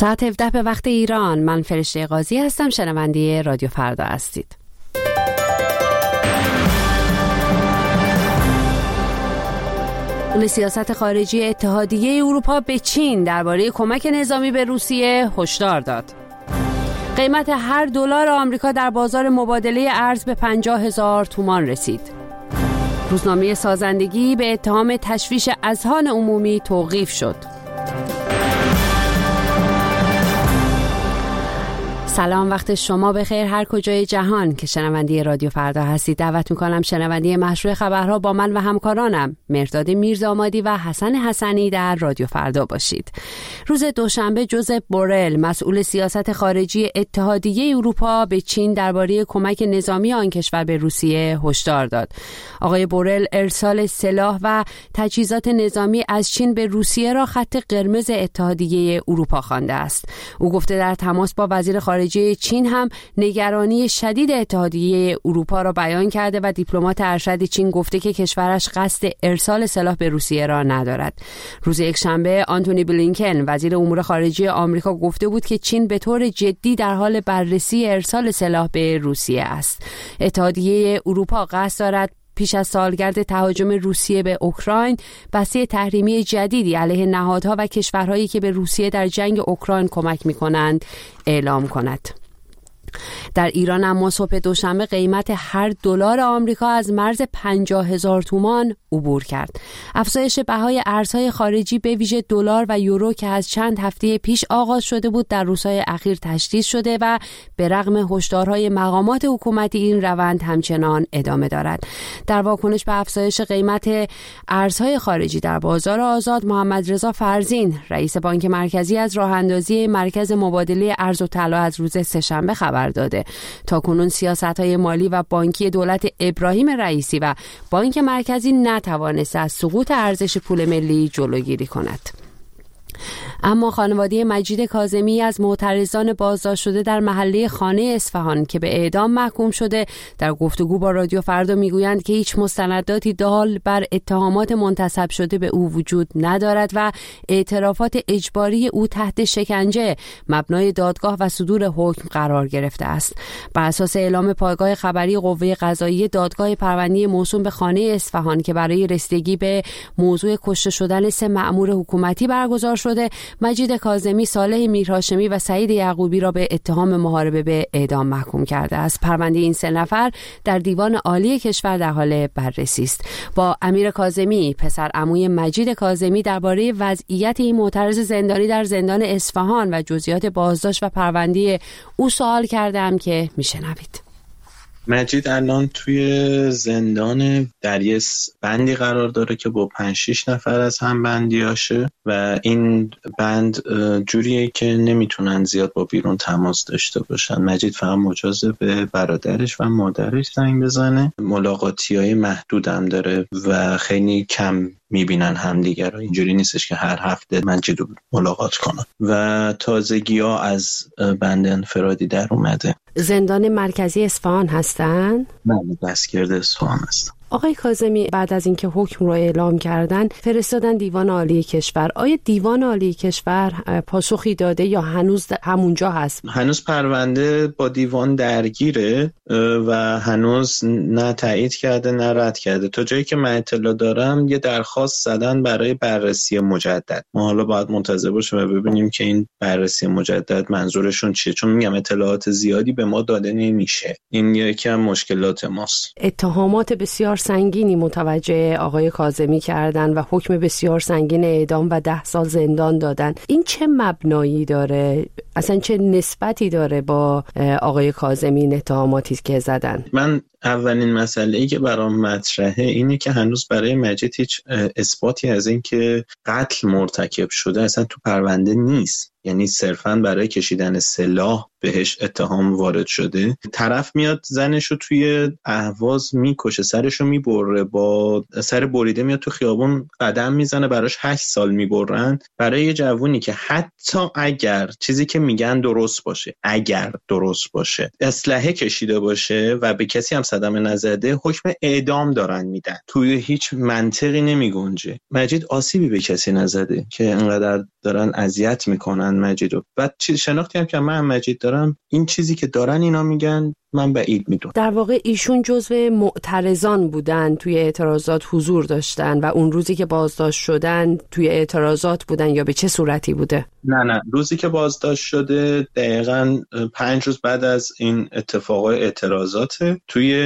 ساعت 17 به وقت ایران. من فرشته قاضی هستم، شنونده رادیو فردا هستید. مسئول سیاست خارجی اتحادیه اروپا به چین درباره کمک نظامی به روسیه هشدار داد. قیمت هر دلار آمریکا در بازار مبادله ارز به 50,000 تومان رسید. روزنامه سازندگی به اتهام تشویش اذهان عمومی توقیف شد. سلام، وقت شما بخیر هر کجای جهان که شنونده رادیو فردا هستید. دعوت میکنم شنونده مشروع خبرها با من و همکارانم مرداد میرزامادی و حسن حسنی در رادیو فردا باشید. روز دوشنبه جوزپ بورل، مسئول سیاست خارجی اتحادیه اروپا، به چین درباره کمک نظامی آن کشور به روسیه هشدار داد. آقای بورل ارسال سلاح و تجهیزات نظامی از چین به روسیه را خط قرمز اتحادیه اروپا خوانده است. او گفته در تماس با وزیر خارجه چین هم نگرانی شدید اتحادیه اروپا را بیان کرده و دیپلمات ارشد چین گفته که کشورش قصد ارسال سلاح به روسیه را ندارد. روز یکشنبه آنتونی بلینکن، وزیر امور خارجه آمریکا، گفته بود که چین به طور جدی در حال بررسی ارسال سلاح به روسیه است. اتحادیه اروپا قصد دارد پیش از سالگرد تهاجم روسیه به اوکراین بسته تحریمی جدیدی علیه نهادها و کشورهایی که به روسیه در جنگ اوکراین کمک می‌کنند اعلام کند. در ایران اما صبح دوشنبه قیمت هر دلار آمریکا از مرز 50,000 تومان عبور کرد. افزایش بهای ارزهای خارجی به ویژه دلار و یورو که از چند هفته پیش آغاز شده بود در روزهای اخیر تشدید شده و به رغم هشدارهای مقامات حکومتی این روند همچنان ادامه دارد. در واکنش به افزایش قیمت ارزهای خارجی در بازار آزاد، محمد رضا فرزین، رئیس بانک مرکزی، از راه اندازی مرکز مبادله ارز و طلا از روز سه‌شنبه خبر داده. تاکنون سیاست‌های مالی و بانکی دولت ابراهیم رئیسی و بانک مرکزی نتوانسته از سقوط ارزش پول ملی جلوگیری کند. اما خانواده مجید کاظمی از معترضان بازداشت شده در محله خانه اصفهان که به اعدام محکوم شده در گفتگو با رادیو فردا میگویند که هیچ مستنداتی دال بر اتهامات منتسب شده به او وجود ندارد و اعترافات اجباری او تحت شکنجه مبنای دادگاه و صدور حکم قرار گرفته است. بر اساس اعلام پایگاه خبری قوه قضاییه، دادگاه پرونده موسوم به خانه اصفهان که برای رسیدگی به موضوع کشته شدن 3 مأمور حکومتی برگزار شده، مجید کاظمی، صالح میرهاشمی و سعید یعقوبی را به اتهام محاربه به اعدام محکوم کرده است. پرونده این 3 نفر در دیوان عالی کشور در حال بررسی است. با امیر کاظمی، پسر عموی مجید کاظمی، درباره وضعیت این معترض زندانی در زندان اصفهان و جزئیات بازداشت و پرونده او سوال کردم که میشنوید. مجید الان توی زندان در یه بندی قرار داره که با 5-6 نفر از هم بندیاشه و این بند جوریه که نمیتونن زیاد با بیرون تماس داشته باشن. مجید فقط مجازه به برادرش و مادرش زنگ بزنه. ملاقاتی‌های محدود هم داره و خیلی کم میبینن همدیگر رو. اینجوری نیستش که هر هفته مجید رو ملاقات کنن و تازگی‌ها از بند انفرادی در اومده. زندان مرکزی اصفهان هستن؟ بله، دستگرد اصفهان هستن. آقای کاظمی بعد از اینکه حکم رو اعلام کردن فرستادن دیوان عالی کشور. آیا دیوان عالی کشور پاسخی داده یا هنوز همونجا هست؟ هنوز پرونده با دیوان درگیره و هنوز نه تایید کرده نه رد کرده. تا جایی که من اطلاع دارم یه درخواست زدن برای بررسی مجدد. ما حالا باید منتظر باشیم و ببینیم که این بررسی مجدد منظورشون چیه، چون میگم اطلاعات زیادی به ما داده نمیشه. این یکم مشکلات ماست. اتهامات بسیار سنگینی متوجه آقای کاظمی کردن و حکم بسیار سنگین اعدام و 10 سال زندان دادن. این چه مبنایی داره؟ اصلا چه نسبتی داره با آقای کاظمی اتهاماتی که زدن؟ من اولین مسئله‌ای که برام مطرحه اینه که هنوز برای مجید هیچ اثباتی از این که قتل مرتکب شده اصلا تو پرونده نیست. یعنی صرفاً برای کشیدن سلاح بهش اتهام وارد شده. طرف میاد زنشو توی اهواز میکشه، سرشو میبره، با سر بریده میاد تو خیابون قدم میزنه، براش 8 سال میبرن. برای یه جوونی که حتی اگر چیزی که میگن درست باشه، اگر درست باشه، اسلحه کشیده باشه و به کسی هم صدمه نزده حکم اعدام دارن میدن. توی هیچ منطقی نمیگنجه. مجید آسیبی به کسی نزده که اینقدر دارن اذیت میکنن مجیدو. بعد شناختی هم که من مجید دارم، این چیزی که دارن اینا میگن من بعید میدونم. در واقع ایشون جزو معترضان بودن، توی اعتراضات حضور داشتن و اون روزی که بازداشت شدن توی اعتراضات بودن یا به چه صورتی بوده؟ نه روزی که بازداشت شده دقیقاً 5 روز بعد از این اتفاقای اعتراضات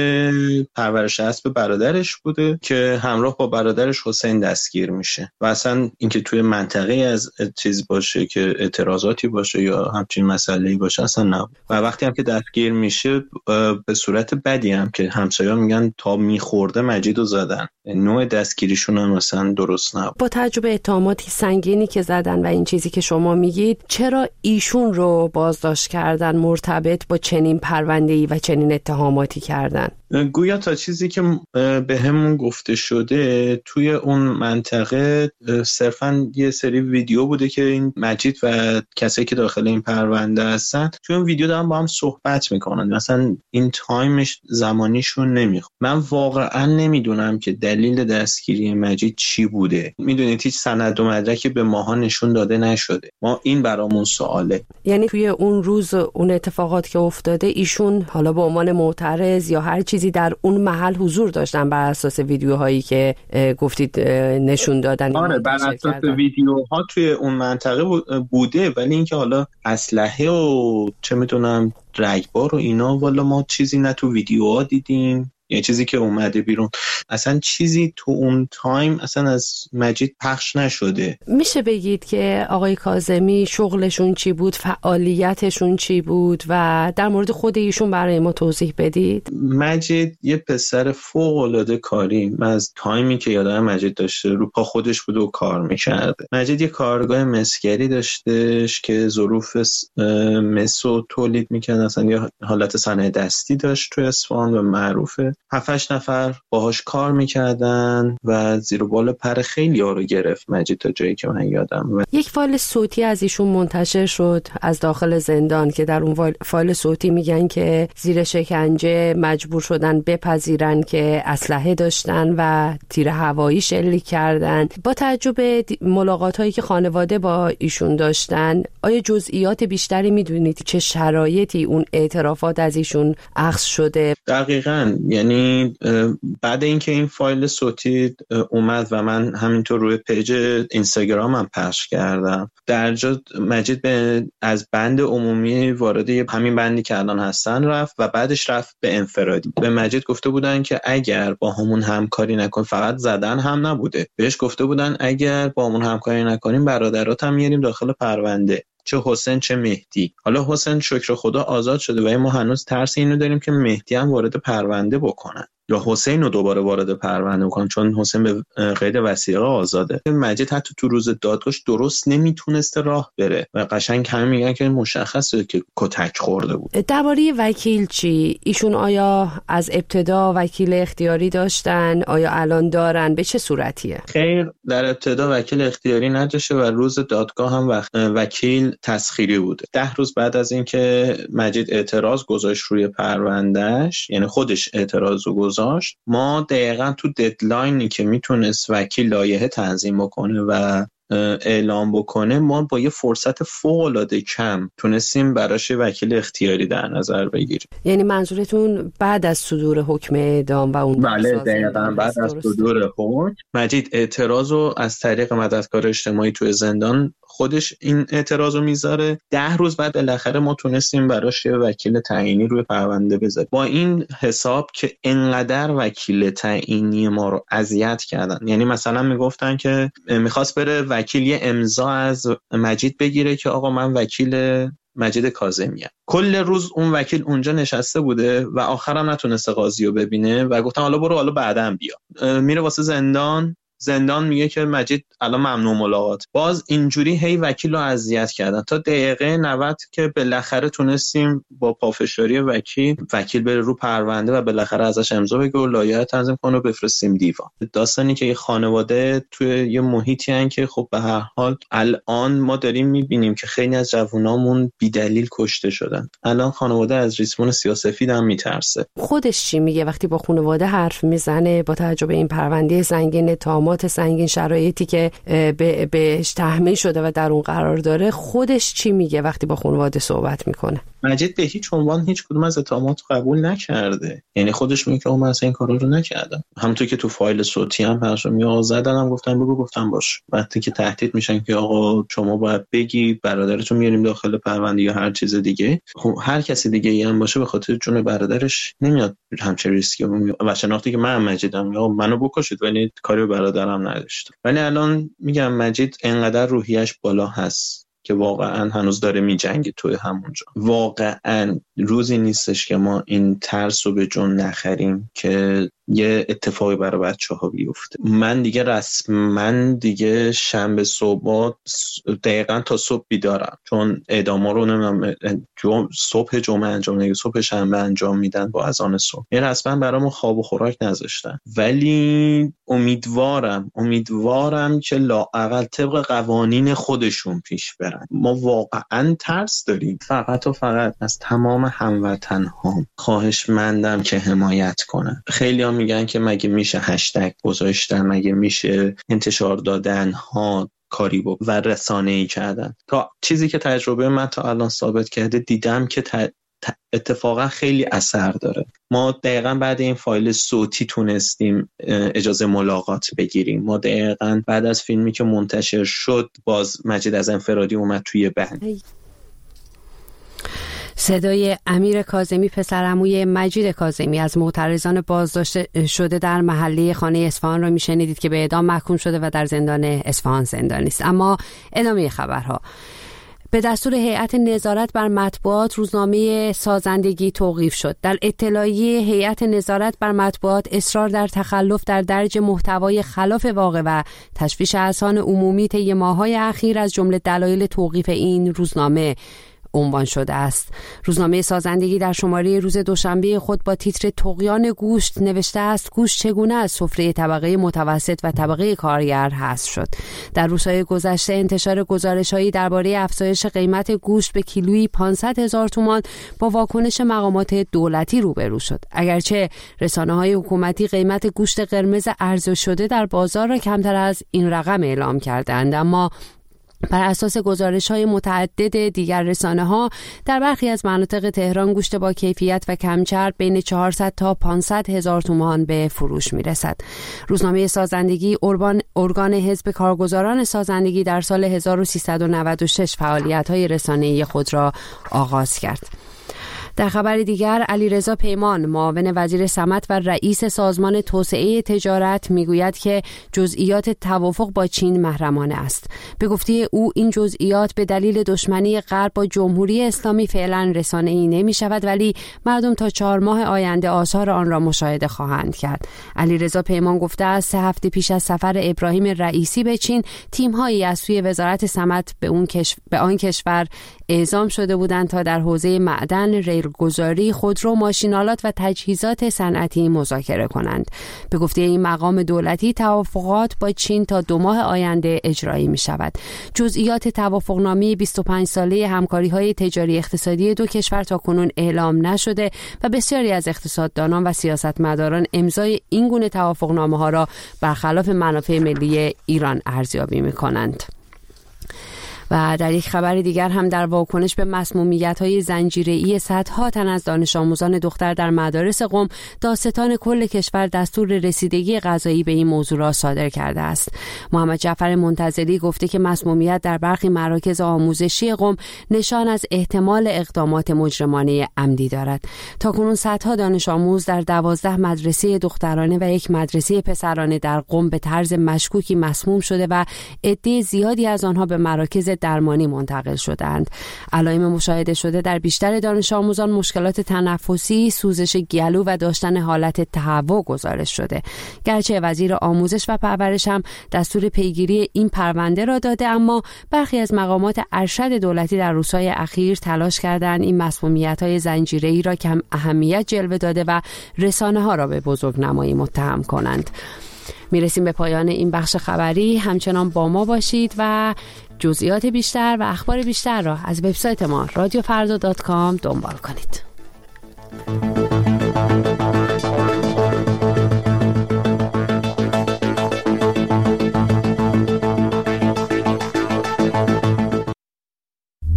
توی پرورش اسب برادرش بوده که همراه با برادرش حسین دستگیر میشه و اصلا اینکه توی منطقه از چیز باشه که اعتراضاتی باشه یا همچین مسئله‌ای باشه اصلا نه. و وقتی هم که دستگیر میشه به صورت بدی هم که همسایه‌ها میگن تا میخورده مجیدو زدن، نوع دستگیریشون هم مثلا درست نبود. با تجربه اتهاماتی سنگینی که زدن و این چیزی که شما میگید، چرا ایشون رو بازداشت کردن مرتبط با چنین پرونده‌ای و چنین اتهاماتی کردن؟ گویا تا چیزی که به همون گفته شده توی اون منطقه صرفاً یه سری ویدیو بوده که این مجید و کسایی که داخل این پرونده هستن توی اون ویدیو دارن با هم صحبت میکنن، مثلا این تایمش زمانیشون نمیخواد. من واقعا نمیدونم که دلیل دستگیری مجید چی بوده. میدونید هیچ سند و مدرکی به ماها نشون داده نشده. ما این برامون سواله. یعنی توی اون روز اون اتفاقات که افتاده ایشون حالا به عنوان معترض یا هر چیزی در اون محل حضور داشتن بر اساس ویدیوهایی که گفتید نشون دادن؟ آره بر اساس ویدیوها توی اون منطقه بوده، ولی اینکه حالا اسلحه و چه میدونم رگبار و اینا والا ما چیزی نه تو ویدیوها دیدیم، یه چیزی که اومده بیرون اصلا چیزی تو اون تایم اصلا از مجید پخش نشده. میشه بگید که آقای کاظمی شغلشون چی بود، فعالیتشون چی بود و در مورد خود ایشون برای ما توضیح بدید؟ مجید یه پسر فوق‌العاده کاری، من از تایمی که یادم مجید داشته رو پا خودش بود و کار میکرده. مجید یه کارگاه مسگری داشتش که ظروف مسو تولید میکرد، اصلا یه حالت صنایع دستی داشت توی اصفهان و معروفه. 7-8 نفر باهاش کار میکردن و زیر و بال پر خیلی ها رو گرفت مجید تا جایی که من یادم. یک فایل صوتی از ایشون منتشر شد از داخل زندان که در اون فایل صوتی میگن که زیر شکنجه مجبور شدن بپذیرن که اسلحه داشتن و تیر هوایی شلیک کردن. با تجربه ملاقات هایی که خانواده با ایشون داشتن، آیا جزئیات بیشتری میدونید چه شرایطی اون اعترافات از ایشون اخذ شده؟ دقیقاً، یعنی بعد اینکه این فایل صوتی اومد و من همینطور روی پیج اینستاگرامم پخش کردم، در جا مجید از بند عمومی وارد همین بندی که الان هستن رفت و بعدش رفت به انفرادی. به مجید گفته بودن که اگر با همون همکاری نکن، فقط زدن هم نبوده، بهش گفته بودن اگر با همون همکاری نکنیم برادرات هم میاریم داخل پرونده، چه حسین چه مهدی. حالا حسین شکر خدا آزاد شده و ما هنوز ترس اینو داریم که مهدی هم وارد پرونده بکنن یا حسین رو دوباره وارد پرونده بکنن، چون حسین به قید وثیقه آزاده. مجید حتی تو روز دادگاه درست نمیتونسته راه بره و قشنگ همه میگن که مشخصه که کتک خورده بود. درباره وکیل چی؟ ایشون آیا از ابتدا وکیل اختیاری داشتن؟ آیا الان دارن؟ به چه صورتیه؟ خیر، در ابتدا وکیل اختیاری نداشته و روز دادگاه هم وکیل تسخیری بوده. 10 روز بعد از اینکه مجید اعتراض گذاشت روی پروندهش، یعنی خودش اعتراض رو گذاشت، ما دقیقاً تو ددلاینی که میتونست وکیل لایحه تنظیم بکنه و اعلام بکنه، ما با یه فرصت فوق‌العاده کم تونستیم براش وکیل اختیاری در نظر بگیریم. یعنی منظورتون بعد از صدور حکم اعدام و اون؟ بله دقیقاً بعد از صدور حکم مجید اعتراض رو از طریق مددکار اجتماعی توی زندان خودش این اعتراض رو میذاره. 10 روز بعد بالاخره ما تونستیم براش یه وکیل تعیینی روی پرونده بذاریم. با این حساب که انقدر وکیل تعیینی ما رو اذیت کردن، یعنی مثلا میگفتن که میخواست بره وکیل یه امضا از مجید بگیره که آقا من وکیل مجید کاظمی‌ام. کل روز اون وکیل اونجا نشسته بوده و آخرام نتونسته قاضی رو ببینه و گفتن حالا برو، حالا بعداً بیا. میره واسه زندان، زندان میگه که مجید الان ممنوع ملاقات. باز اینجوری هی وکیل رو اذیت کردن تا دقیقه 90 که بالاخره تونستیم با پافشاری وکیل بره رو پرونده و بالاخره ازش امضا بگیره و لایحه تنظیم کنه و بفرستیم دیوان. داستانی که خانواده توی یه محیطی ان که خب به هر حال الان ما داریم میبینیم که خیلی از جوونامون بی‌دلیل کشته شدن. الان خانواده از ریسمان سیاه‌سفید هم میترسه. خودش چی میگه وقتی با خانواده حرف میزنه با توجه به این پرونده سنگین، تهمات سنگین، شرایطی که بهش تحمیل شده و در اون قرار داره؟ خودش چی میگه وقتی با خانواده صحبت میکنه؟ مجید به هیچ عنوان هیچ کدوم از اتهامات قبول نکرده. یعنی خودش میگه که من اصلا این کارا رو نکردم. همونطور که تو فایل صوتی هم پخش میاد زدنم گفتم بگو، گفتم باش. وقتی که تهدید میشن که آقا شما باید بگی برادرتون میاریم داخل پرونده یا هر چیز دیگه، خب هر کسی دیگه ای هم باشه به خاطر جون برادرش نمیاد همچین ریسکی و شناختی که من مجیدم یا منو بکشید ولی کاری به برادرم نداشت. ولی الان میگم مجید انقدر روحیش بالا هست که واقعا هنوز داره میجنگه توی همونجا. واقعا روزی نیستش که ما این ترس رو به جون نخریم که یه اتفاقی برای بچه‌ها بیفته. من دیگه رسما دیگه شنبه صبح دقیقاً تا صبح بیدارم، چون اعداما رو نمیدونم صبح جمعه انجام میدن، صبح شنبه انجام میدن با اذان صبح. یعنی رسما برامون خواب و خوراک نذاشتن. ولی امیدوارم که لااقل طبق قوانین خودشون پیش برن. ما واقعا ترس داریم. فقط و فقط از تمام هموطن‌ها خواهشمندم که حمایت کنن. خیلی هم میگن که مگه میشه هشتگ گذاشتن، مگه میشه انتشار دادن ها کاری و رسانه‌ای کردن. تا چیزی که تجربه من تا الان ثابت کرده دیدم که اتفاقا خیلی اثر داره. ما دقیقاً بعد این فایل صوتی تونستیم اجازه ملاقات بگیریم. ما دقیقاً بعد از فیلمی که منتشر شد باز مجید از انفرادی اومد توی بند. صدای امیر کاظمی پسرعموی مجید کاظمی از معترضان بازداشت شده در محله خانه اصفهان را میشنیدید که به اعدام محکوم شده و در زندان اصفهان زندانی است. اما ادامه خبرها. به دستور هیئت نظارت بر مطبوعات روزنامه سازندگی توقیف شد. در اطلاعیه هیئت نظارت بر مطبوعات اصرار در تخلف در درج محتوای خلاف واقع و تشویش اذهان عمومی طی ماه‌های اخیر از جمله دلایل توقیف این روزنامه عنوان شده است. روزنامه سازندگی در شماره روز دوشنبه خود با تیتر طغیان گوشت نوشته است گوشت چگونه از سفره طبقه متوسط و طبقه کارگر حذف شد. در روزهای گذشته انتشار گزارش‌هایی درباره افزایش قیمت گوشت به کیلویی 500,000 تومان با واکنش مقامات دولتی روبرو شد. اگرچه رسانه‌های حکومتی قیمت گوشت قرمز عرضه شده در بازار را کمتر از این رقم اعلام کردند، اما بر اساس گزارش‌های متعدد دیگر رسانه‌ها در برخی از مناطق تهران گوشت با کیفیت و کم‌چرب بین 400 تا 500,000 تومان به فروش می‌رسد. روزنامه سازندگی ارگان حزب کارگزاران سازندگی در سال 1396 فعالیت‌های رسانه‌ای خود را آغاز کرد. در خبر دیگر علیرضا پیمان معاون وزیر صمت و رئیس سازمان توسعه تجارت میگوید که جزئیات توافق با چین محرمانه است. به گفته او این جزئیات به دلیل دشمنی غرب با جمهوری اسلامی فعلا رسانه‌ای نمی‌شود، ولی مردم تا 4 ماه آینده آثار آن را مشاهده خواهند کرد. علیرضا پیمان گفته است 3 هفته پیش از سفر ابراهیم رئیسی به چین تیم‌هایی از سوی وزارت صمت به آن کشور اعزام شده بودند تا در حوزه معدن، ریلگذاری، خودرو، ماشین‌آلات و تجهیزات صنعتی مذاکره کنند. به گفته این مقام دولتی توافقات با چین تا 2 ماه آینده اجرایی می‌شود. جزئیات توافقنامه 25 ساله همکاری‌های تجاری اقتصادی دو کشور تاکنون اعلام نشده و بسیاری از اقتصاددانان و سیاستمداران امضای این گونه توافقنامه‌ها را برخلاف منافع ملی ایران ارزیابی می‌کنند. و در یک خبر دیگر هم در واکنش به مسمومیت‌های زنجیره‌ای صدها تن از دانش آموزان دختر در مدارس قم، دادستان کل کشور دستور رسیدگی قضایی به این موضوع را صادر کرده است. محمد جعفر منتزلی گفته که مسمومیت در برخی مراکز آموزشی قم نشان از احتمال اقدامات مجرمانه عمدی دارد. تاکنون صدها دانش آموز در 12 مدرسه دخترانه و یک مدرسه پسرانه در قم به طرز مشکوکی مسموم شده و عده زیادی از آنها به مراکز درمانی منتقل شدند. علائم مشاهده شده در بیشتر دانش آموزان مشکلات تنفسی، سوزش گلو و داشتن حالت تهوع گزارش شده. گرچه وزیر آموزش و پرورش هم دستور پیگیری این پرونده را داده، اما برخی از مقامات ارشد دولتی در روزهای اخیر تلاش کردند این مسمومیت‌های زنجیره‌ای را کم اهمیت جلوه داده و رسانه‌ها را به بزرگنمایی متهم کنند. میرسیم به پایان این بخش خبری. همچنان با ما باشید و جزئیات بیشتر و اخبار بیشتر را از وبسایت ما radiofrda.com دنبال کنید.